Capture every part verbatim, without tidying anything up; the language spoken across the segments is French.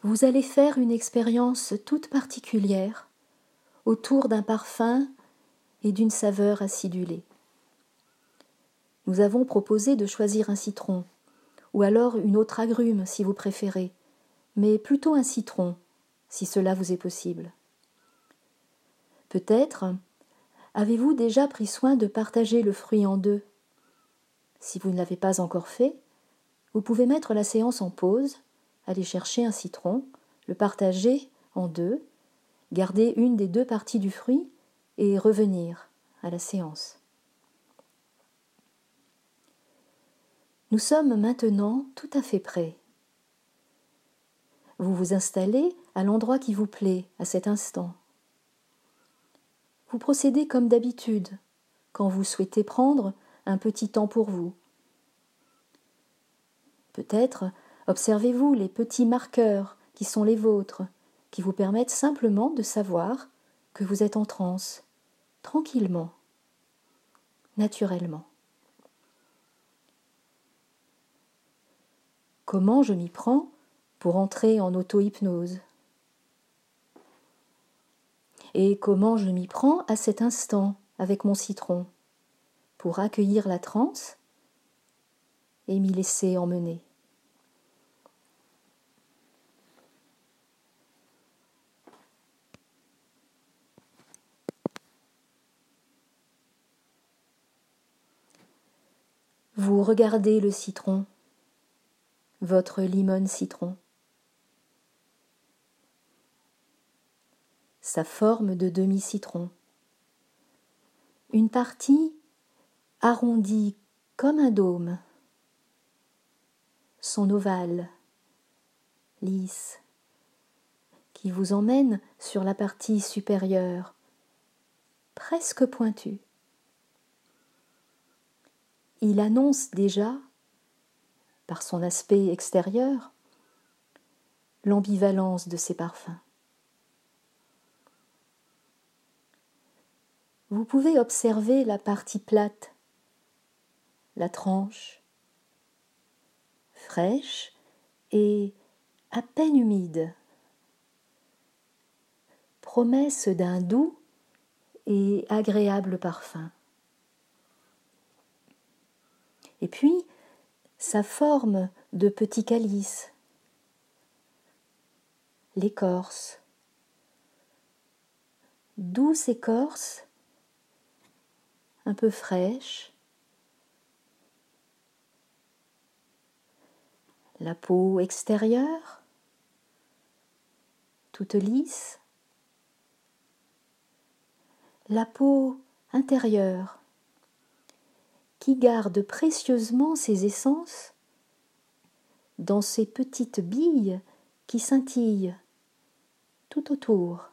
vous allez faire une expérience toute particulière autour d'un parfum et d'une saveur acidulée. Nous avons proposé de choisir un citron, ou alors une autre agrume si vous préférez, mais plutôt un citron, si cela vous est possible. Peut-être avez-vous déjà pris soin de partager le fruit en deux. Si vous ne l'avez pas encore fait, vous pouvez mettre la séance en pause, aller chercher un citron, le partager en deux, garder une des deux parties du fruit et revenir à la séance. Nous sommes maintenant tout à fait prêts. Vous vous installez à l'endroit qui vous plaît à cet instant. Vous procédez comme d'habitude quand vous souhaitez prendre un petit temps pour vous. Peut-être observez-vous les petits marqueurs qui sont les vôtres, qui vous permettent simplement de savoir que vous êtes en transe, tranquillement, naturellement. Comment je m'y prends pour entrer en auto-hypnose? Et comment je m'y prends à cet instant avec mon citron pour accueillir la transe et m'y laisser emmener? Vous regardez le citron, votre limone citron. Sa forme de demi-citron. Une partie arrondie comme un dôme. Son ovale, lisse, qui vous emmène sur la partie supérieure, presque pointue. Il annonce déjà, par son aspect extérieur, l'ambivalence de ses parfums. Vous pouvez observer la partie plate, la tranche, fraîche et à peine humide, promesse d'un doux et agréable parfum. Et puis, sa forme de petit calice, l'écorce, douce écorce, un peu fraîche, la peau extérieure, toute lisse, la peau intérieure, qui garde précieusement ses essences dans ces petites billes qui scintillent tout autour.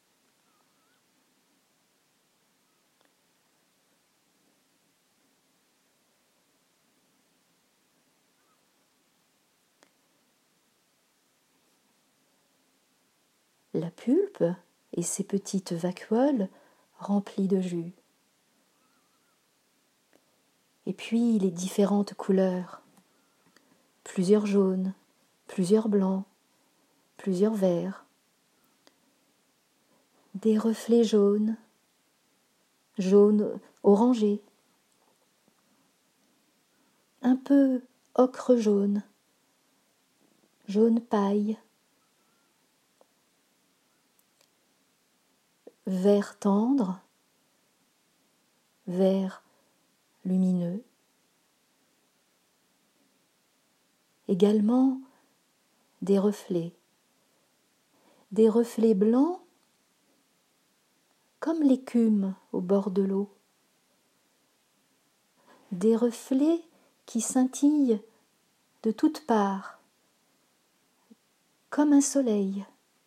La pulpe et ses petites vacuoles remplies de jus. Et puis les différentes couleurs, plusieurs jaunes, plusieurs blancs, plusieurs verts, des reflets jaunes, jaunes orangés, un peu ocre jaune, jaune paille, vert tendre, vert lumineux, également des reflets, des reflets blancs comme l'écume au bord de l'eau, des reflets qui scintillent de toutes parts, comme un soleil,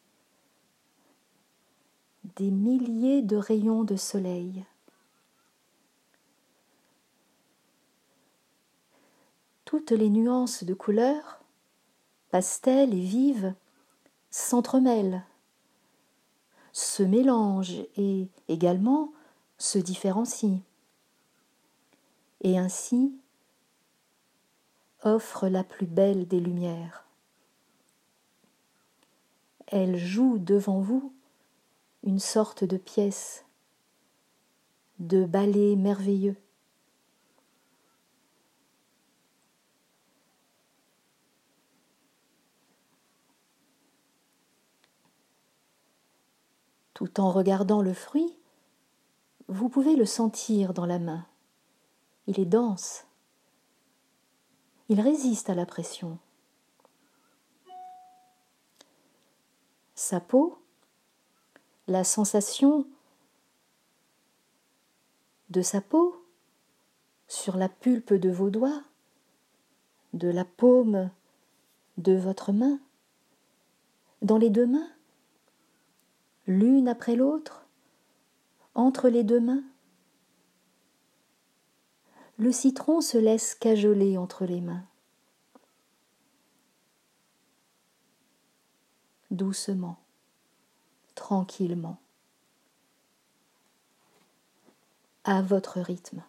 des milliers de rayons de soleil. Toutes les nuances de couleurs, pastel et vives, s'entremêlent, se mélangent et également se différencient, et ainsi offrent la plus belle des lumières. elle joue devant vous une sorte de pièce, de ballet merveilleux. Tout en regardant le fruit, vous pouvez le sentir dans la main. Il est dense. Il résiste à la pression. Sa peau, la sensation de sa peau sur la pulpe de vos doigts, de la paume de votre main, dans les deux mains, l'une après l'autre, entre les deux mains. Le citron se laisse cajoler entre les mains. Doucement, tranquillement, à votre rythme.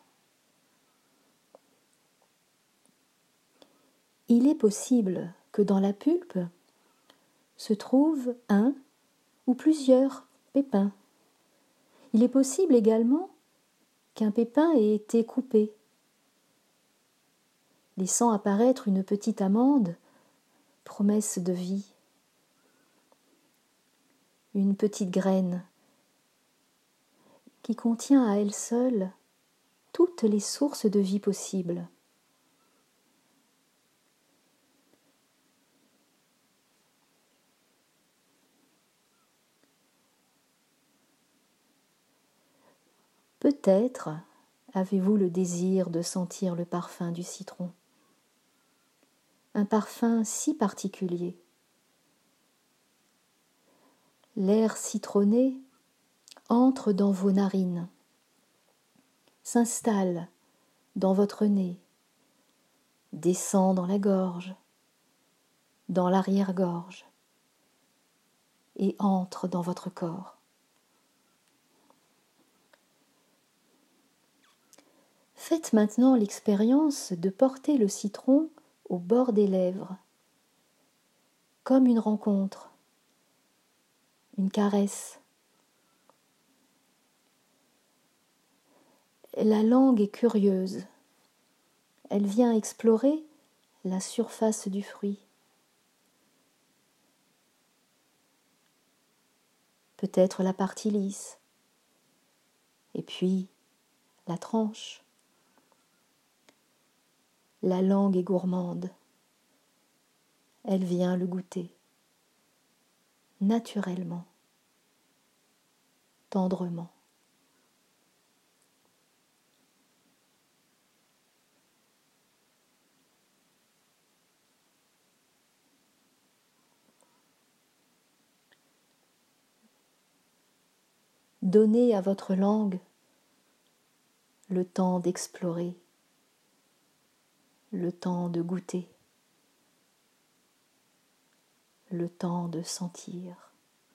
Il est possible que dans la pulpe se trouve un ou plusieurs pépins. Il est possible également qu'un pépin ait été coupé, laissant apparaître une petite amande, promesse de vie. Une petite graine qui contient à elle seule toutes les sources de vie possibles. Peut-être avez-vous le désir de sentir le parfum du citron, un parfum si particulier. L'air citronné entre dans vos narines, s'installe dans votre nez, descend dans la gorge, dans l'arrière-gorge et entre dans votre corps. Faites maintenant l'expérience de porter le citron au bord des lèvres, comme une rencontre, une caresse. La langue est curieuse. Elle vient explorer la surface du fruit. Peut-être la partie lisse, et puis la tranche. La langue est gourmande. Elle vient le goûter, naturellement, tendrement. Donnez à votre langue le temps d'explorer, le temps de goûter, le temps de sentir.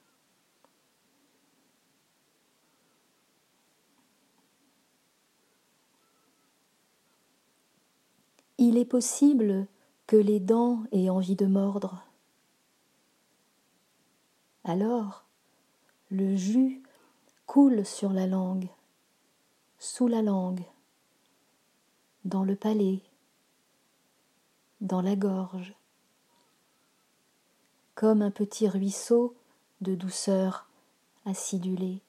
Il est possible que les dents aient envie de mordre. Alors, le jus coule sur la langue, sous la langue, dans le palais, dans la gorge, comme un petit ruisseau de douceur acidulée.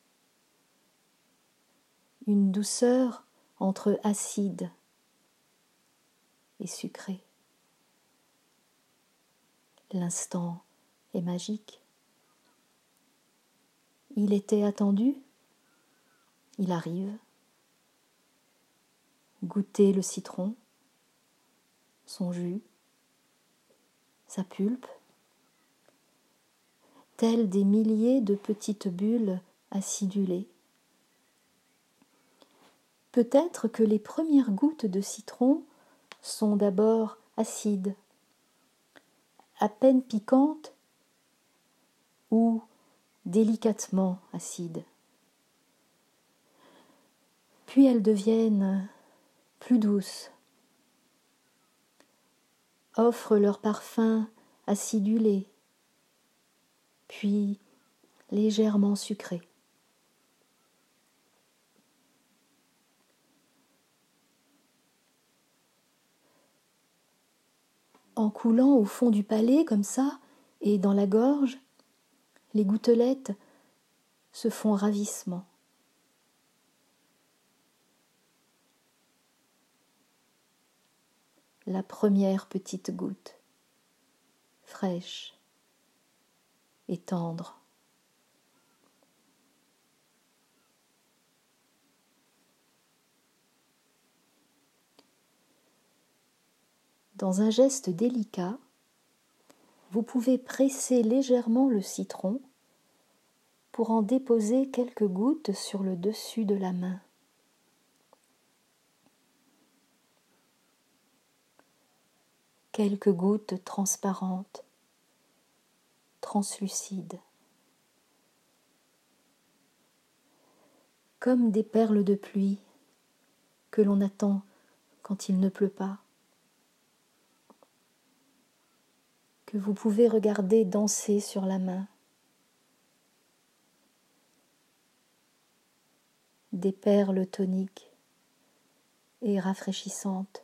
Une douceur entre acide et sucré. L'instant est magique. Il était attendu, il arrive. Goûtez le citron, son jus, sa pulpe, tels des milliers de petites bulles acidulées. Peut-être que les premières gouttes de citron sont d'abord acides, à peine piquantes ou délicatement acides. Puis elles deviennent plus douces, offrent leur parfum acidulé, puis légèrement sucré. En coulant au fond du palais comme ça, et dans la gorge, les gouttelettes se font ravissement. La première petite goutte, fraîche et tendre. Dans un geste délicat, vous pouvez presser légèrement le citron pour en déposer quelques gouttes sur le dessus de la main. Quelques gouttes transparentes, translucides, comme des perles de pluie que l'on attend quand il ne pleut pas, que vous pouvez regarder danser sur la main. Des perles toniques et rafraîchissantes.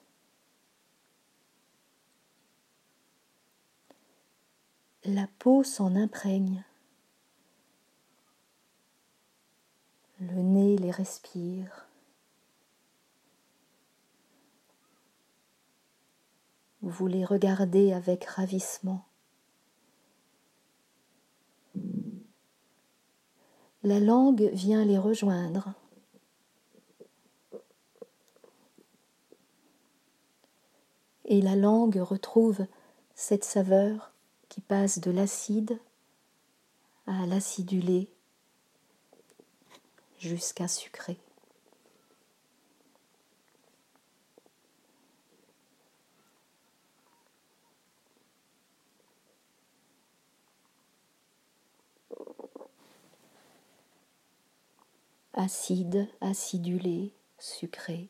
La peau s'en imprègne. Le nez les respire. Vous les regardez avec ravissement. La langue vient les rejoindre. Et la langue retrouve cette saveur qui passe de l'acide à l'acidulé jusqu'à sucré. Acide, acidulé, sucré.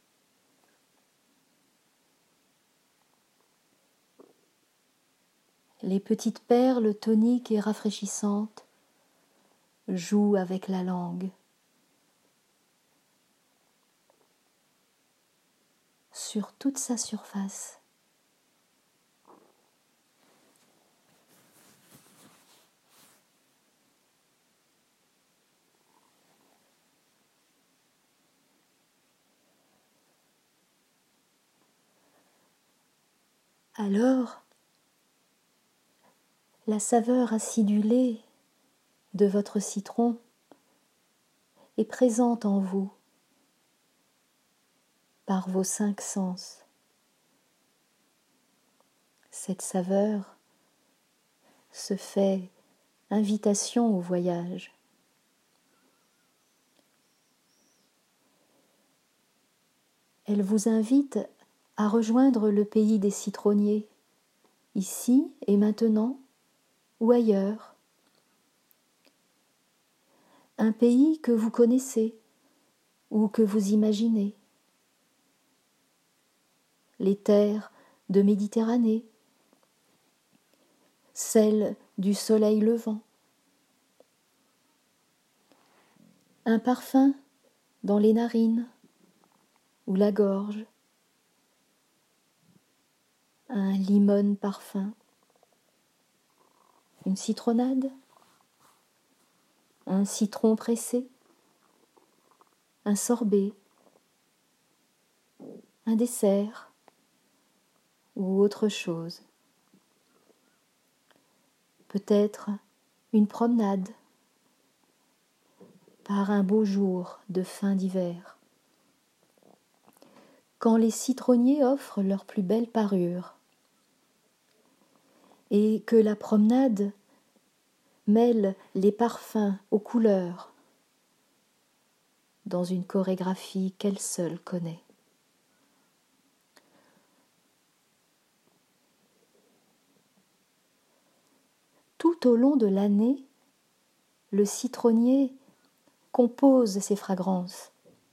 Les petites perles toniques et rafraîchissantes jouent avec la langue. Sur toute sa surface. Alors, la saveur acidulée de votre citron est présente en vous par vos cinq sens. Cette saveur se fait invitation au voyage. Elle vous invite à rejoindre le pays des citronniers, ici et maintenant, ou ailleurs. Un pays que vous connaissez ou que vous imaginez. Les terres de Méditerranée, celles du soleil levant. Un parfum dans les narines ou la gorge. Un limone parfum. Une citronnade. Un citron pressé. Un sorbet. Un dessert. Ou autre chose. Peut-être une promenade par un beau jour de fin d'hiver. Quand les citronniers offrent leur plus belle parure et que la promenade mêle les parfums aux couleurs dans une chorégraphie qu'elle seule connaît. Tout au long de l'année, le citronnier compose ses fragrances.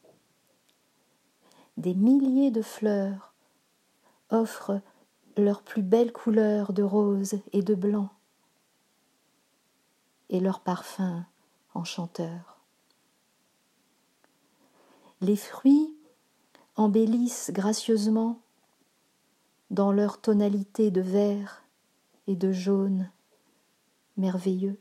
Des milliers de fleurs offrent leurs plus belles couleurs de rose et de blanc. et leur parfum enchanteur. Les fruits embellissent gracieusement dans leur tonalité de vert et de jaune merveilleux.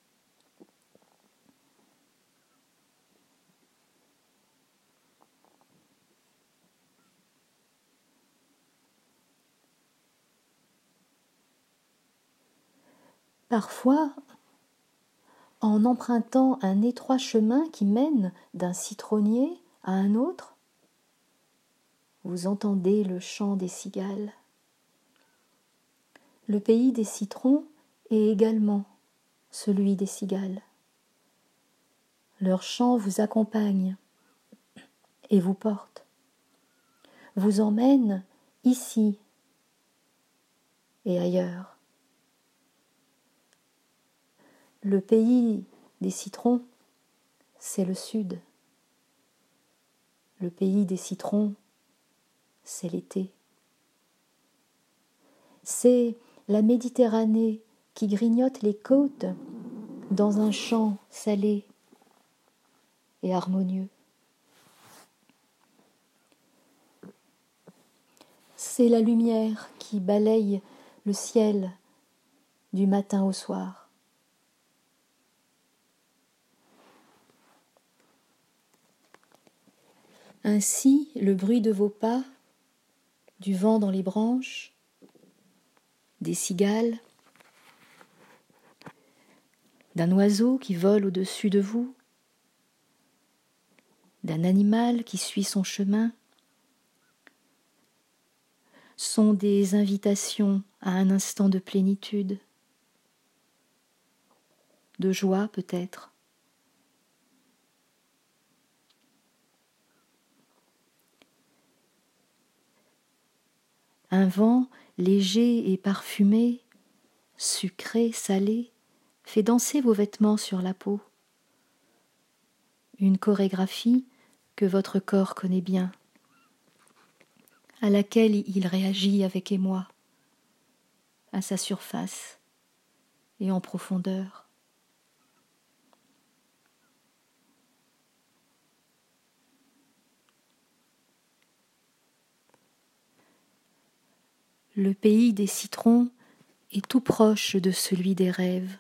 Parfois, en empruntant un étroit chemin qui mène d'un citronnier à un autre, vous entendez le chant des cigales. Le pays des citrons est également celui des cigales. Leur chant vous accompagne et vous porte, vous emmène ici et ailleurs. Le pays des citrons, c'est le sud. Le pays des citrons, c'est l'été. C'est la Méditerranée qui grignote les côtes dans un chant salé et harmonieux. C'est la lumière qui balaye le ciel du matin au soir. Ainsi, le bruit de vos pas, du vent dans les branches, des cigales, d'un oiseau qui vole au-dessus de vous, d'un animal qui suit son chemin, sont des invitations à un instant de plénitude, de joie peut-être. Un vent léger et parfumé, sucré, salé, fait danser vos vêtements sur la peau. Une chorégraphie que votre corps connaît bien, à laquelle il réagit avec émoi, à sa surface et en profondeur. Le pays des citrons est tout proche de celui des rêves.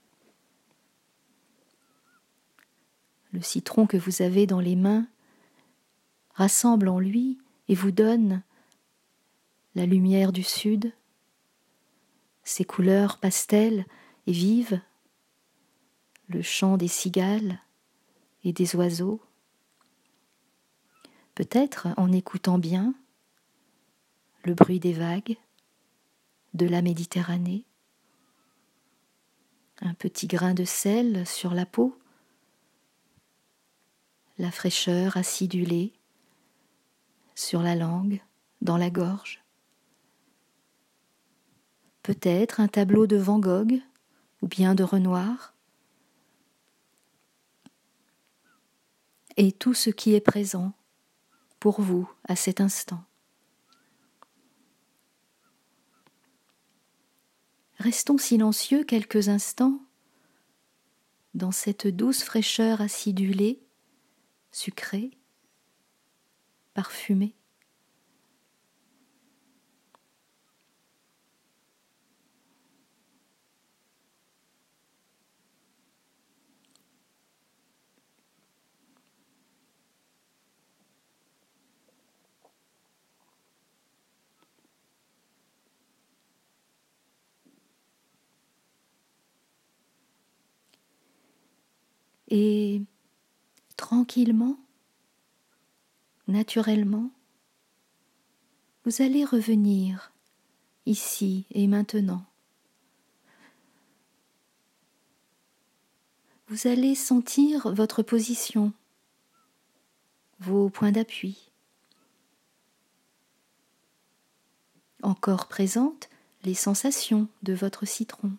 Le citron que vous avez dans les mains rassemble en lui et vous donne la lumière du sud, ses couleurs pastel et vives, le chant des cigales et des oiseaux. Peut-être en écoutant bien le bruit des vagues de la Méditerranée, un petit grain de sel sur la peau, la fraîcheur acidulée sur la langue, dans la gorge. Peut-être un tableau de Van Gogh ou bien de Renoir. Et tout ce qui est présent pour vous à cet instant. Restons silencieux quelques instants dans cette douce fraîcheur acidulée, sucrée, parfumée. Et tranquillement, naturellement, vous allez revenir ici et maintenant. Vous allez sentir votre position, vos points d'appui. Encore présentes les sensations de votre citron.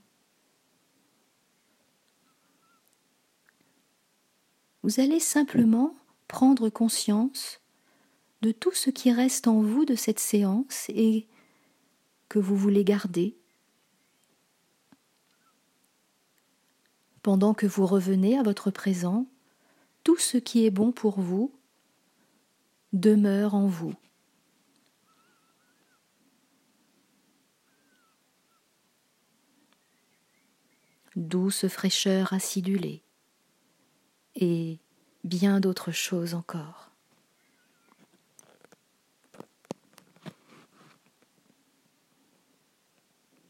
Vous allez simplement prendre conscience de tout ce qui reste en vous de cette séance et que vous voulez garder. pendant que vous revenez à votre présent, tout ce qui est bon pour vous demeure en vous. Douce fraîcheur acidulée et bien d'autres choses encore.